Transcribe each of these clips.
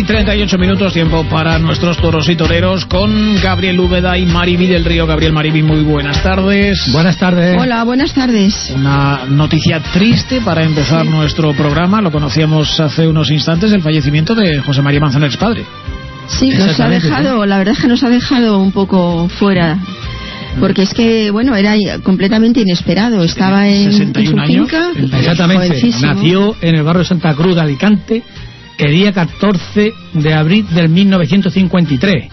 11:38, tiempo para nuestros toros y toreros con Gabriel Úbeda y Mariví del Río. Gabriel, Mariví, muy buenas tardes. Buenas tardes. Hola, buenas tardes. Una noticia triste para empezar nuestro programa. Lo conocíamos hace unos instantes, el fallecimiento de José María Manzanares padre. Sí, nos ha dejado, la verdad es que nos ha dejado un poco fuera. Porque es que, bueno, era completamente inesperado. Estaba en su finca. Exactamente. Nació en el barrio de Santa Cruz de Alicante el día 14 de abril del 1953.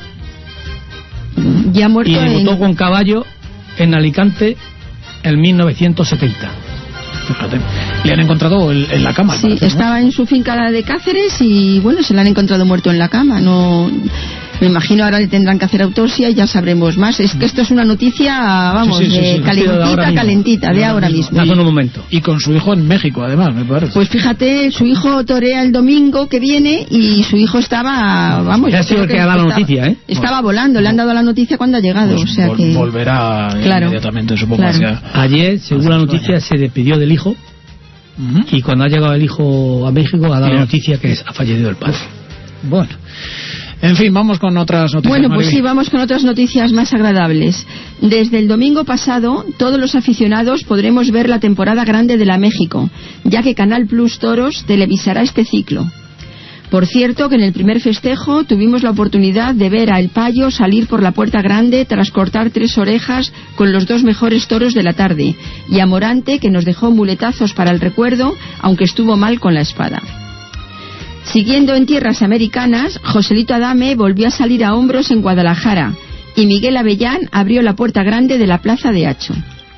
Ya muerto. Y debutó con caballo en Alicante en 1970. Fíjate, le han encontrado en la cama. Sí, parece, ¿no? Estaba en su finca de Cáceres y, bueno, se le han encontrado muerto en la cama. No... Me imagino ahora le tendrán que hacer autopsia y ya sabremos más. Es que esto es una noticia, vamos, calentita, de ahora mismo. Hace un momento. Y con su hijo en México, además, me parece. Pues fíjate, su hijo torea el domingo que viene y su hijo estaba, vamos... Ya ha sido el que ha dado la noticia, ¿eh? Estaba volando, le han dado la noticia cuando ha llegado, Pues o sea que... volverá inmediatamente, supongo. Claro. Ayer, según la noticia, se despidió del hijo y cuando ha llegado el hijo a México ha dado la noticia que ha fallecido el padre. Bueno... En fin, vamos con otras noticias. Bueno, pues sí, vamos con otras noticias más agradables. Desde el domingo pasado, todos los aficionados podremos ver la temporada grande de la México, ya que Canal Plus Toros televisará este ciclo. Por cierto, que en el primer festejo tuvimos la oportunidad de ver a El Payo salir por la puerta grande tras cortar 3 orejas con los 2 mejores toros de la tarde, y a Morante, que nos dejó muletazos para el recuerdo, aunque estuvo mal con la espada. Siguiendo en tierras americanas, Joselito Adame volvió a salir a hombros en Guadalajara y Miguel Avellán abrió la puerta grande de la Plaza de Hacho.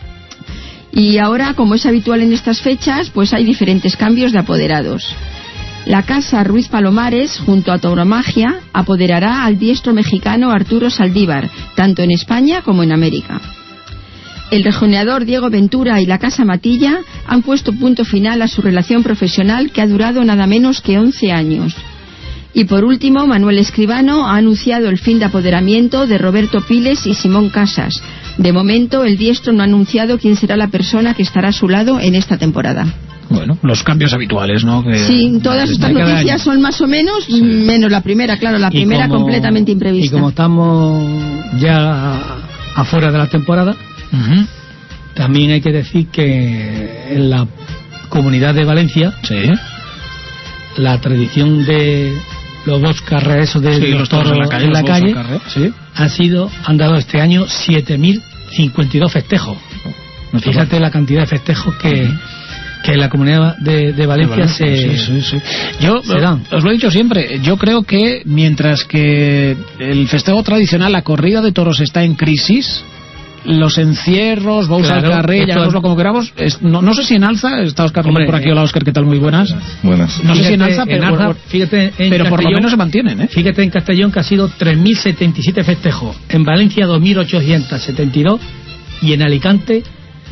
Y ahora, como es habitual en estas fechas, pues hay diferentes cambios de apoderados. La Casa Ruiz Palomares, junto a Tauromagia, apoderará al diestro mexicano Arturo Saldívar, tanto en España como en América. El rejoneador Diego Ventura y la Casa Matilla han puesto punto final a su relación profesional, que ha durado nada menos que 11 años. Y por último, Manuel Escribano ha anunciado el fin de apoderamiento de Roberto Piles y Simón Casas. De momento, el diestro no ha anunciado quién será la persona que estará a su lado en esta temporada. Bueno, los cambios habituales, ¿no? Sí, todas estas noticias son más o menos, menos la primera, claro, la primera completamente imprevista. Y como estamos ya afuera de la temporada, también hay que decir que en la Comunidad de Valencia, la tradición de los 2 carreras de los toros en la calle han dado este año 7.052 festejos. Fíjate la cantidad de festejos que en la Comunidad de Valencia se dan. Os lo he dicho siempre, yo creo que mientras que el festejo tradicional, la corrida de toros, está en crisis, los encierros, Bous al carré, llamémoslo como queramos, no sé si en alza. Está Óscar por aquí. Hola, Óscar, ¿qué tal? Muy buenas. Buenas. No sé si en alza, pero por lo menos se mantienen, ¿eh? Fíjate en Castellón, que ha sido 3.077 festejos, en Valencia 2.872 y en Alicante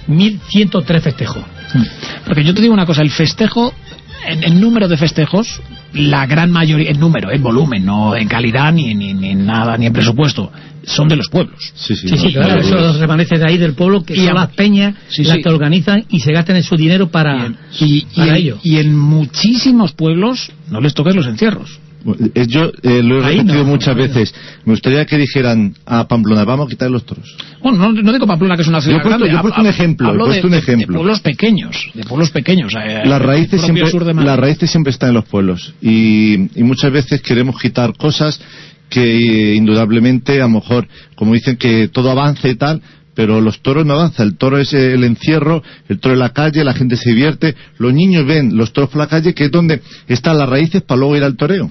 1.103 festejos. Porque yo te digo una cosa, el festejo, en número de festejos, la gran mayoría, en número, en volumen, no en calidad ni nada, ni en presupuesto, son de los pueblos. Sí, claro, eso remanece de ahí del pueblo, que son las peñas las que organizan y se gastan en su dinero para ello. Y en muchísimos pueblos no les toques los encierros. Yo lo he repetido muchas veces. Me gustaría que dijeran a Pamplona, vamos a quitar los toros. Bueno, no digo Pamplona, que es una ciudad grande. Yo he puesto un ejemplo. De pueblos pequeños. Las raíces siempre están en los pueblos. Y muchas veces queremos quitar cosas que indudablemente, a lo mejor, como dicen, que todo avance y tal, pero los toros no avanzan. El toro es el encierro, el toro en la calle, la gente se divierte, los niños ven los toros por la calle, que es donde están las raíces para luego ir al toreo.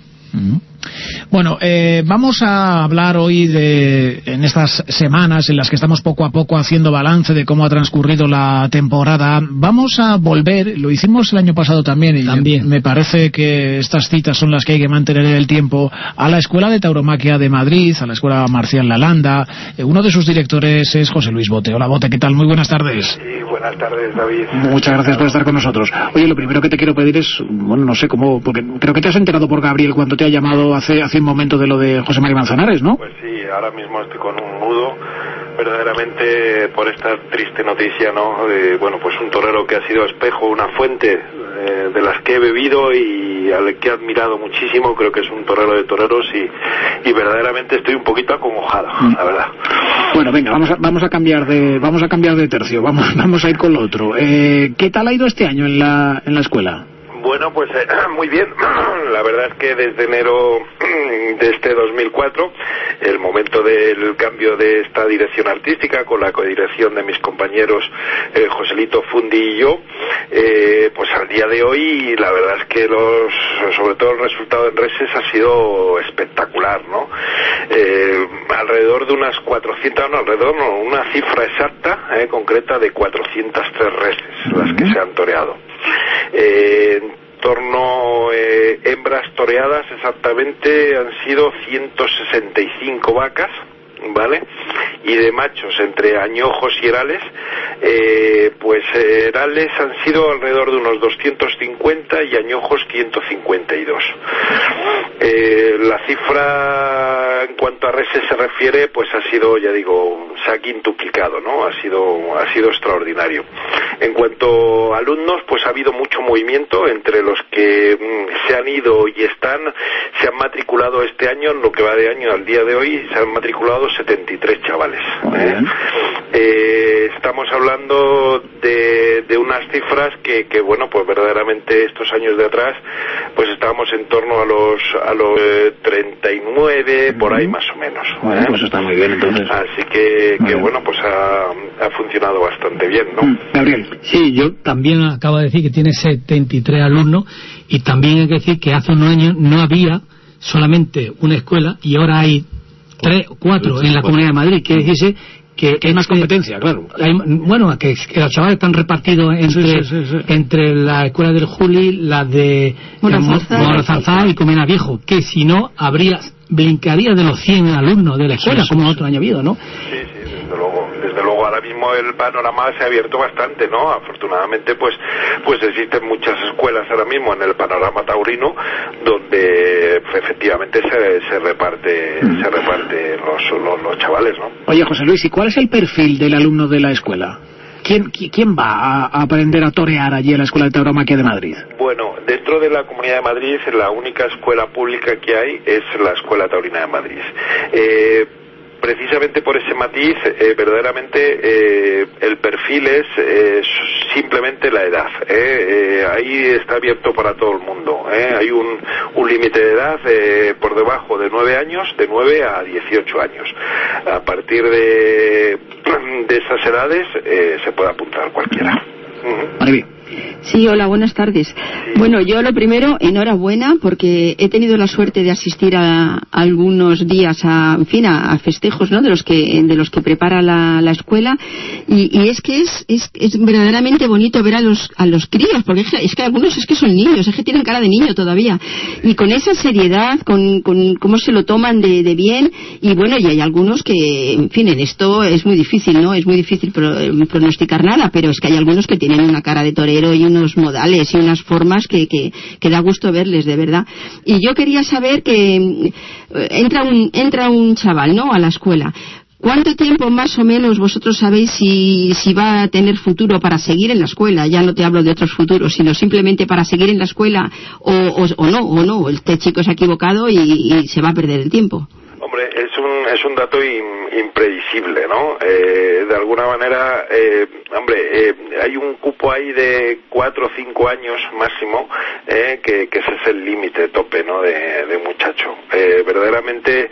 Bueno, vamos a hablar hoy en estas semanas en las que estamos poco a poco haciendo balance de cómo ha transcurrido la temporada. Vamos a volver, lo hicimos el año pasado también, me parece que estas citas son las que hay que mantener en el tiempo, a la Escuela de Tauromaquia de Madrid, a la Escuela Marcial Lalanda. Uno de sus directores es José Luis Bote. Hola, Bote, ¿qué tal? Muy buenas tardes. Sí, buenas tardes, David. Muchas gracias por estar con nosotros. Oye, lo primero que te quiero pedir es, bueno, no sé cómo, porque creo que te has enterado por Gabriel cuando te ha llamado hace un momento de lo de José María Manzanares, ¿no? Pues sí, ahora mismo estoy con un nudo verdaderamente por esta triste noticia, ¿no? De, bueno, pues un torero que ha sido espejo, una fuente de las que he bebido y y al que he admirado muchísimo. Creo que es un torero de toreros y verdaderamente estoy un poquito acongojado, la verdad. Bueno, venga, vamos a cambiar de tercio, vamos a ir con lo otro. ¿Qué tal ha ido este año en la escuela? Bueno, pues muy bien. La verdad es que desde enero de este 2004, el momento del cambio de esta dirección artística, con la codirección de mis compañeros Joselito, Fundi y yo, pues al día de hoy la verdad es que sobre todo el resultado en reses ha sido espectacular, ¿no? Alrededor de unas 400, una cifra exacta, concreta, de 403 reses las que se han toreado. En torno hembras toreadas exactamente han sido 165 vacas, ¿vale? Y de machos entre añojos y herales, pues herales han sido alrededor de unos 250 y añojos 152. La cifra en cuanto a reses se refiere, pues ha sido, ya digo, se ha quintuplicado, ¿no? Ha sido extraordinario. En cuanto a alumnos, pues ha habido mucho movimiento entre los que se han ido y se han matriculado este año, en lo que va de año al día de hoy, se han matriculado 73 chavales. Estamos hablando de unas cifras que bueno, pues verdaderamente estos años de atrás, pues estábamos en torno a los 39, por ahí más o menos. Bueno, pues está muy bien entonces. Así que bueno, pues ha funcionado bastante bien, ¿no? Gabriel. Sí, yo también acabo de decir que tiene 73 alumnos, y también hay que decir que hace unos años no había solamente una escuela y ahora hay 3 o 4 en la Comunidad de Madrid. Quiere decirse que hay más competencia, claro. Bueno, que los chavales están repartidos entre la escuela del Juli, la de Morazarzá y Comena Viejo, que si no brincaría de los 100 alumnos de la escuela, como otro año ha habido, ¿no? Sí, desde luego ahora mismo el panorama se ha abierto bastante, ¿no? Afortunadamente pues existen muchas escuelas ahora mismo en el panorama taurino donde efectivamente se reparte los chavales, ¿no? Oye, José Luis, ¿y cuál es el perfil del alumno de la escuela? ¿Quién va a aprender a torear allí en la Escuela de Tauromaquia de Madrid? Bueno, dentro de la Comunidad de Madrid, la única escuela pública que hay es la Escuela Taurina de Madrid. Precisamente por ese matiz, verdaderamente el perfil es simplemente la edad. Ahí está abierto para todo el mundo. Hay un límite de edad por debajo de 9 años, de 9 a 18 años. A partir de esas edades se puede apuntar cualquiera. Mariby. Sí, hola, buenas tardes. Bueno, yo lo primero, enhorabuena, porque he tenido la suerte de asistir a algunos días a festejos, ¿no?, de los que prepara la escuela, y es que es verdaderamente bonito ver a los críos, porque es que algunos es que son niños, es que tienen cara de niño todavía, y con esa seriedad, con cómo se lo toman de bien, y bueno, y hay algunos que, en fin, en esto es muy difícil, ¿no?, es muy difícil pronosticar nada, pero es que hay algunos que tienen una cara de torero y unos modales y unas formas que da gusto verles, de verdad. Y yo quería saber que entra un chaval, ¿no?, a la escuela. ¿Cuánto tiempo más o menos vosotros sabéis si va a tener futuro para seguir en la escuela? Ya no te hablo de otros futuros, sino simplemente para seguir en la escuela, o no, este chico se ha equivocado y se va a perder el tiempo. Hombre, es un dato impredecible, ¿no? De alguna manera, hay un cupo ahí de 4 o 5 años máximo, que ese es el límite tope, ¿no?, de muchacho. Verdaderamente,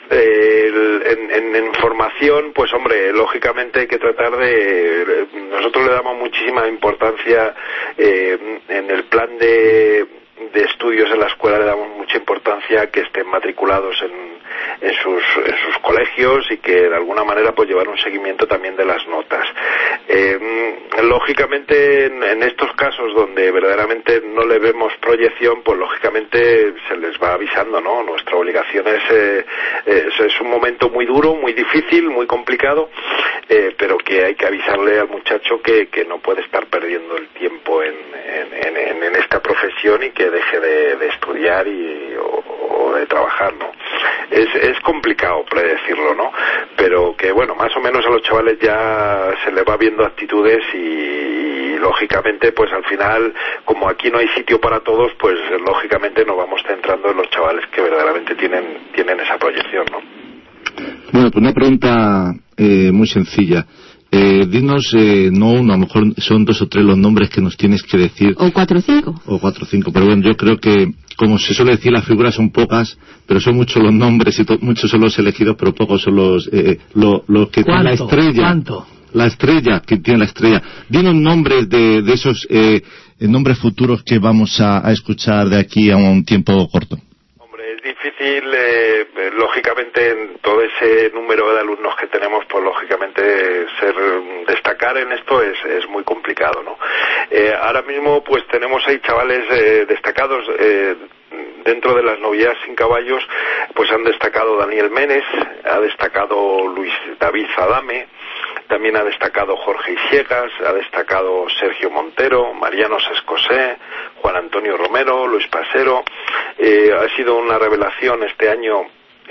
en formación, pues hombre, lógicamente hay que tratar nosotros le damos muchísima importancia en el plan de estudios en la escuela, le damos mucha importancia a que estén matriculados en sus colegios y que de alguna manera pues llevar un seguimiento también de las notas. Lógicamente en estos casos donde verdaderamente no le vemos proyección, pues lógicamente se les va avisando, ¿no? Nuestra obligación es un momento muy duro, muy difícil, muy complicado, pero que hay que avisarle al muchacho que no puede estar perdiendo el tiempo en esta profesión y que deje de estudiar o de trabajar, ¿no? Es complicado predecirlo, ¿no? Pero que bueno, más o menos a los chavales ya se les va viendo actitudes y lógicamente pues al final, como aquí no hay sitio para todos, pues lógicamente nos vamos centrando en los chavales que verdaderamente tienen esa proyección, ¿no? Bueno, pues una pregunta muy sencilla. Dinos, no uno, a lo mejor son 2 o 3 los nombres que nos tienes que decir. O 4 o 5. O 4 o 5, pero bueno, yo creo que, como se suele decir, las figuras son pocas, pero son muchos los nombres y muchos son los elegidos, pero pocos son los que tienen la estrella. ¿Cuánto? La estrella, que tiene la estrella. Dinos nombres de esos nombres futuros que vamos a escuchar de aquí a un tiempo corto. Es difícil, lógicamente, en todo ese número de alumnos que tenemos, pues lógicamente destacar en esto es muy complicado, ¿no? Ahora mismo, pues tenemos ahí chavales destacados. Dentro de las novedades sin caballos, pues han destacado Daniel Menes, ha destacado Luis David Zadame, también ha destacado Jorge Isiegas, ha destacado Sergio Montero, Mariano Sescosé, Juan Antonio Romero, Luis Pasero. Ha sido una revelación este año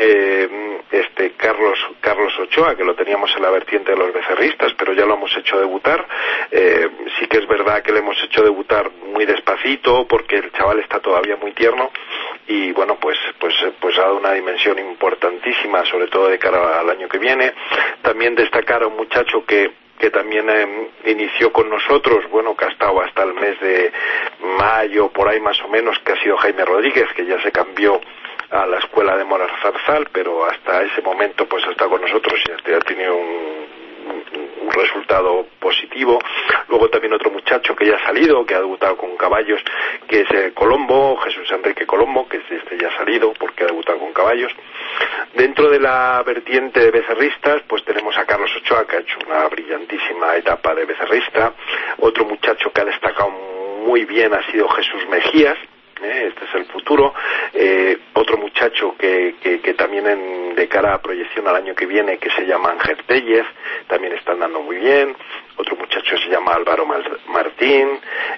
Carlos Ochoa, que lo teníamos en la vertiente de los becerristas, pero ya lo hemos hecho debutar. Sí que es verdad que le hemos hecho debutar muy despacito, porque el chaval está todavía muy tierno, y bueno, pues ha dado una dimensión importantísima, sobre todo de cara al año que viene. También destacar a un muchacho que también inició con nosotros, bueno, que ha estado hasta el mes de mayo, por ahí más o menos, que ha sido Jaime Rodríguez, que ya se cambió a la escuela de Morar Zarzal, pero hasta ese momento pues ha estado con nosotros y ha tenido un resultado positivo. Luego también otro muchacho que ya ha salido, que ha debutado con caballos, que es Colombo, Jesús Enrique Colombo, que ya ha salido porque ha debutado con caballos. Dentro de la vertiente de becerristas, pues tenemos a Carlos Ochoa, que ha hecho una brillantísima etapa de becerrista. Otro muchacho que ha destacado muy bien ha sido Jesús Mejías. Este es el futuro. Otro muchacho que también de cara a proyección al año que viene, que se llama Ángel Tellez, también está andando muy bien. Otro muchacho se llama Álvaro Martín,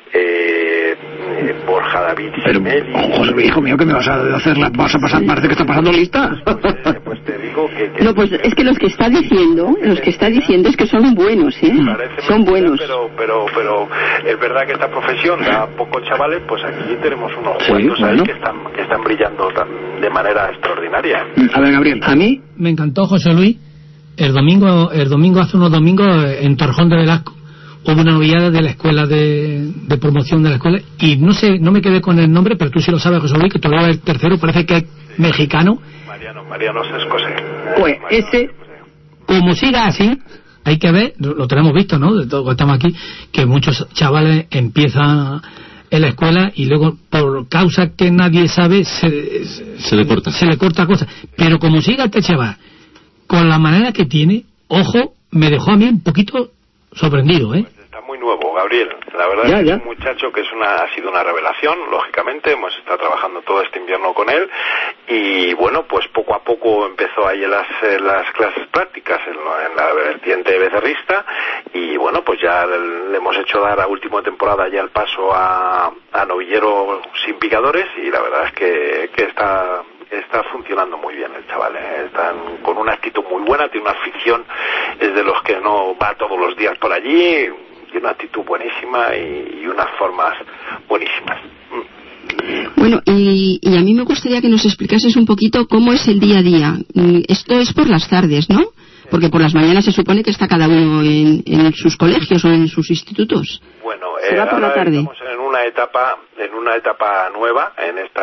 Borja David Simeli. José Luis, hijo mío, que me vas a hacer vas a pasar, parece que está pasando lista. Pues te digo que no, pues es que los que está diciendo es que son buenos, son buenos. Pero es verdad que esta profesión da pocos chavales, pues aquí tenemos unos cuantos ahí que están brillando de manera extraordinaria. A ver, Gabriel. A mí me encantó, José Luis. El domingo, hace unos domingos, en Torrejón de Velasco, hubo una novillada de la escuela de promoción de la escuela, y no me quedé con el nombre, pero tú sí lo sabes, José Luis, que todavía el tercero parece que es mexicano. Mariano Sescosé. Pues ese, como siga así, hay que ver, lo tenemos visto, ¿no? De todo que estamos aquí, que muchos chavales empiezan en la escuela y luego, por causa que nadie sabe, se le corta cosas. Pero como siga este chaval, con la manera que tiene, ojo, me dejó a mí un poquito sorprendido, Pues está muy nuevo, Gabriel. La verdad es un muchacho que ha sido una revelación, lógicamente. Hemos estado trabajando todo este invierno con él, y bueno, pues poco a poco empezó ahí en las clases prácticas en la vertiente becerrista, y bueno, pues ya le hemos hecho dar a última temporada ya el paso a novillero sin picadores, y la verdad es que está funcionando muy bien el chaval, Están con una actitud muy buena, tiene una afición, es de los que no va todos los días por allí, tiene una actitud buenísima y unas formas buenísimas. Bueno, y a mí me gustaría que nos explicases un poquito cómo es el día a día. Esto es por las tardes, ¿no? Porque por las mañanas se supone que está cada uno en sus colegios o en sus institutos. Bueno, ¿será por la tarde? Estamos en una etapa nueva, en esta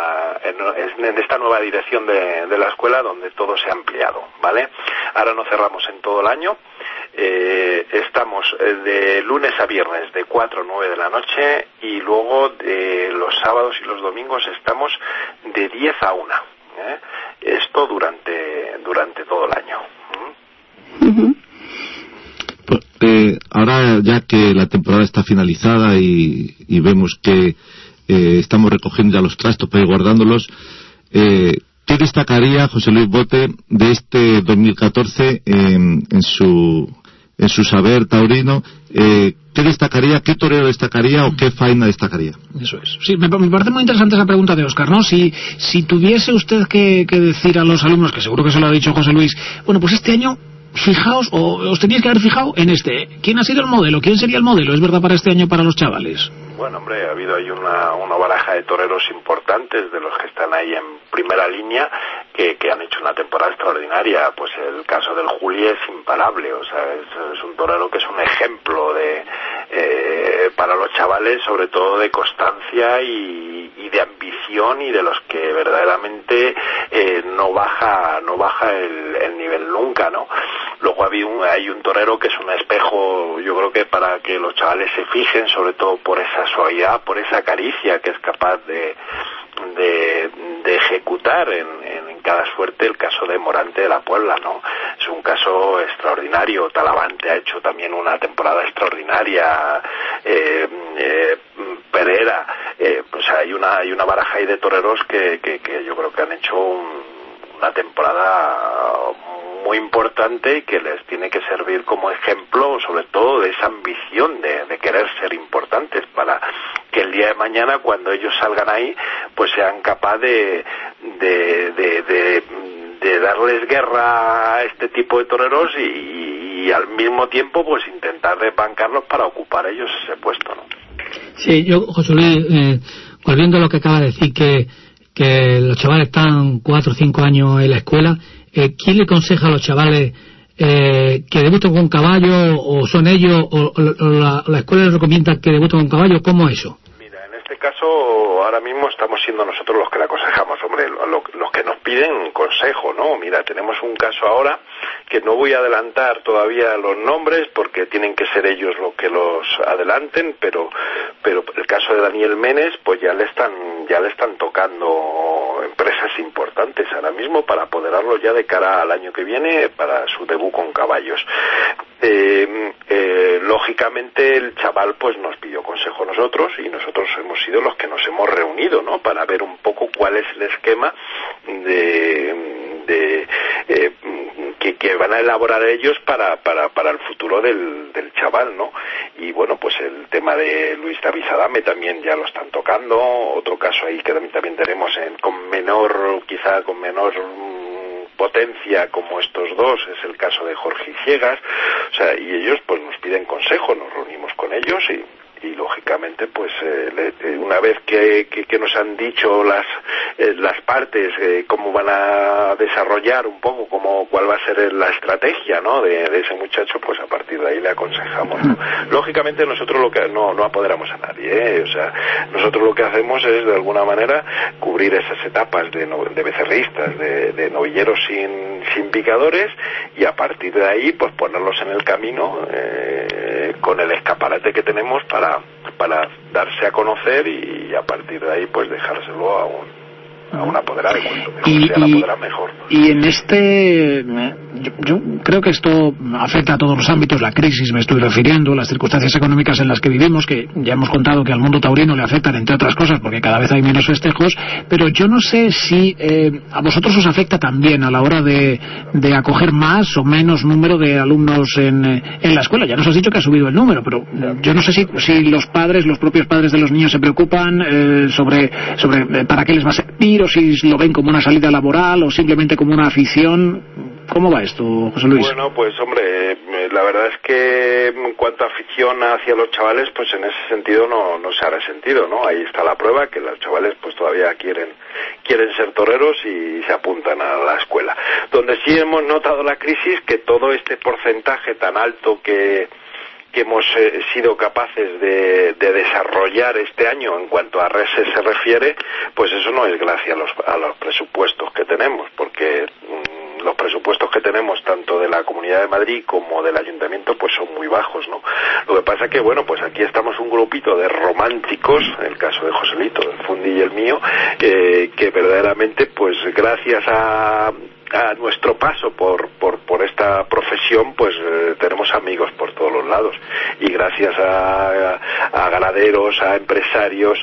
nueva dirección de la escuela, donde todo se ha ampliado, ¿vale? Ahora no cerramos en todo el año. Estamos de lunes a viernes de 4 a 9 de la noche, y luego de los sábados y los domingos estamos de 10 a 1. Esto durante todo el año. Pues, ahora ya que la temporada está finalizada y vemos que estamos recogiendo ya los trastos para ir guardándolos, ¿qué destacaría José Luis Bote de este 2014 en su saber taurino? ¿Qué destacaría, qué torero destacaría o qué faena destacaría? Eso es. Sí, me parece muy interesante esa pregunta de Óscar, ¿no? Si tuviese usted que decir a los alumnos, que seguro que se lo ha dicho José Luis, bueno, pues este año fijaos, o os teníais que haber fijado en este. ¿Quién ha sido el modelo? ¿Quién sería el modelo? ¿Es verdad para este año para los chavales? Bueno, hombre, ha habido ahí una baraja de toreros importantes, de los que están ahí en primera línea, que han hecho una temporada extraordinaria. Pues el caso del Juli es imparable, o sea, es un torero que es un ejemplo para los chavales, sobre todo de constancia y de ambición, y de los que verdaderamente no baja el nivel nunca, ¿no? Luego hay un torero que es un espejo, yo creo que para que los chavales se fijen, sobre todo por esa suavidad, por esa caricia que es capaz de ejecutar en cada suerte, el caso de Morante de la Puebla, ¿no? Es un caso extraordinario. Talavante ha hecho también una temporada extraordinaria, Pereira, pues hay una baraja ahí de toreros que yo creo que han hecho una temporada muy importante y que les tiene que servir como ejemplo, sobre todo de esa ambición de querer ser importantes, para que el día de mañana, cuando ellos salgan ahí, pues sean capaces de darles guerra a este tipo de toreros y al mismo tiempo pues intentar desbancarlos para ocupar ellos ese puesto, ¿no? Sí, yo, José Luis, volviendo a lo que acaba de decir, que los chavales están 4 o 5 años en la escuela, ¿quién le aconseja a los chavales que debuten con un caballo, o son ellos, o la escuela les recomienda que debuten con un caballo? ¿Cómo es eso? Mira, en este caso, ahora mismo estamos siendo nosotros los que le aconsejamos, hombre, los que nos piden consejo, ¿no? Mira, tenemos un caso ahora que no voy a adelantar todavía los nombres porque tienen que ser ellos los que los adelanten, pero el caso de Daniel Menes, pues ya le están tocando empresas importantes ahora mismo para apoderarlo ya de cara al año que viene para su debut con caballos. Lógicamente el chaval pues nos pidió consejo a nosotros, y nosotros hemos sido los que nos hemos reunido, ¿no? Para ver un poco cuál es el esquema que van a elaborar ellos para el futuro del chaval, ¿no? Y bueno, pues el tema de Luis David Adame también ya lo están tocando. Otro caso ahí que también tenemos con menor potencia como estos dos es el caso de Jorge Ciegas. O sea, y ellos pues nos piden consejo, nos reunimos con ellos y lógicamente pues una vez que nos han dicho las partes cómo van a desarrollar un poco cuál va a ser la estrategia, ¿no? de ese muchacho, pues a partir de ahí le aconsejamos, ¿no? Lógicamente nosotros lo que no apoderamos a nadie, o sea, nosotros lo que hacemos es de alguna manera cubrir esas etapas de becerristas, de novilleros sin picadores, y a partir de ahí pues ponerlos en el camino con el escaparate que tenemos para darse a conocer, y a partir de ahí pues dejárselo a un apoderado, y sea el apoderado mejor. Y en yo creo que esto afecta a todos los ámbitos, la crisis me estoy refiriendo, las circunstancias económicas en las que vivimos, que ya hemos contado que al mundo taurino le afectan, entre otras cosas, porque cada vez hay menos festejos, pero yo no sé si a vosotros os afecta también a la hora de acoger más o menos número de alumnos en la escuela. Ya nos has dicho que ha subido el número, pero yo no sé si los propios padres de los niños se preocupan sobre para qué les va a servir, o si lo ven como una salida laboral o simplemente como una afición. ¿Cómo va esto, José Luis? Bueno, pues hombre, la verdad es que en cuanto a afición hacia los chavales, pues en ese sentido no se ha resentido, ¿no? Ahí está la prueba, que los chavales pues todavía quieren ser toreros y se apuntan a la escuela. Donde sí hemos notado la crisis, que todo este porcentaje tan alto que hemos sido capaces de desarrollar este año en cuanto a reses se refiere, pues eso no es gracias a los presupuestos que tenemos, porque los presupuestos que tenemos tanto de la Comunidad de Madrid como del Ayuntamiento pues son muy bajos, ¿no? Lo que pasa que bueno, pues aquí estamos un grupito de románticos, en el caso de Joselito, el Fundi y el mío, que verdaderamente pues gracias a nuestro paso por esta profesión pues tenemos amigos por todos los lados, y gracias a ganaderos, a empresarios,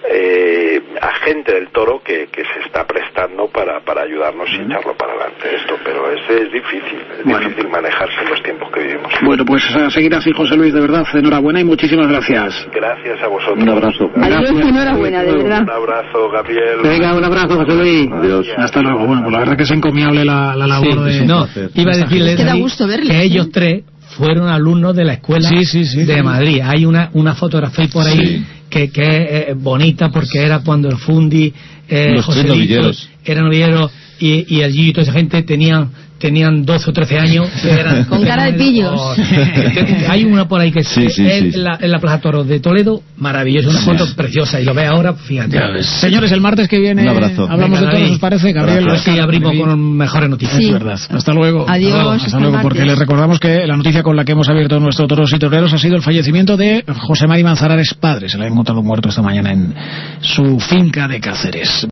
a gente del toro que se está prestando para ayudarnos y echarlo para adelante esto, pero es difícil manejarse en los tiempos que vivimos. Bueno, pues a seguir así, José Luis, de verdad, enhorabuena y muchísimas gracias. Gracias a vosotros. Un abrazo. Adiós, enhorabuena, de verdad. Un abrazo, Gabriel. Venga, un abrazo, José Luis. Adiós. Hasta luego. Bueno, pues la verdad que es encomiable reconocerle la labor de... No, iba a decirle que ellos tres fueron alumnos de la escuela de Madrid. Hay una fotografía por ahí que es bonita, porque era cuando el Fundi, José Lito, era novillero, y el Gillo y toda esa gente tenían 12 o 13 años. Con cara de pillos. Hay una por ahí que en la Plaza Toros de Toledo, maravillosa, una foto preciosa, y lo ve ahora, fíjate. Señores, el martes que viene hablamos de toros, ¿os parece, Gabriel? Es que abrimos con mejores noticias. Es verdad. Hasta luego. Adiós. Hasta luego, porque les recordamos que la noticia con la que hemos abierto nuestro Toros y Toreros ha sido el fallecimiento de José Mari Manzanares padre. Se le ha encontrado muerto esta mañana en su finca de Cáceres.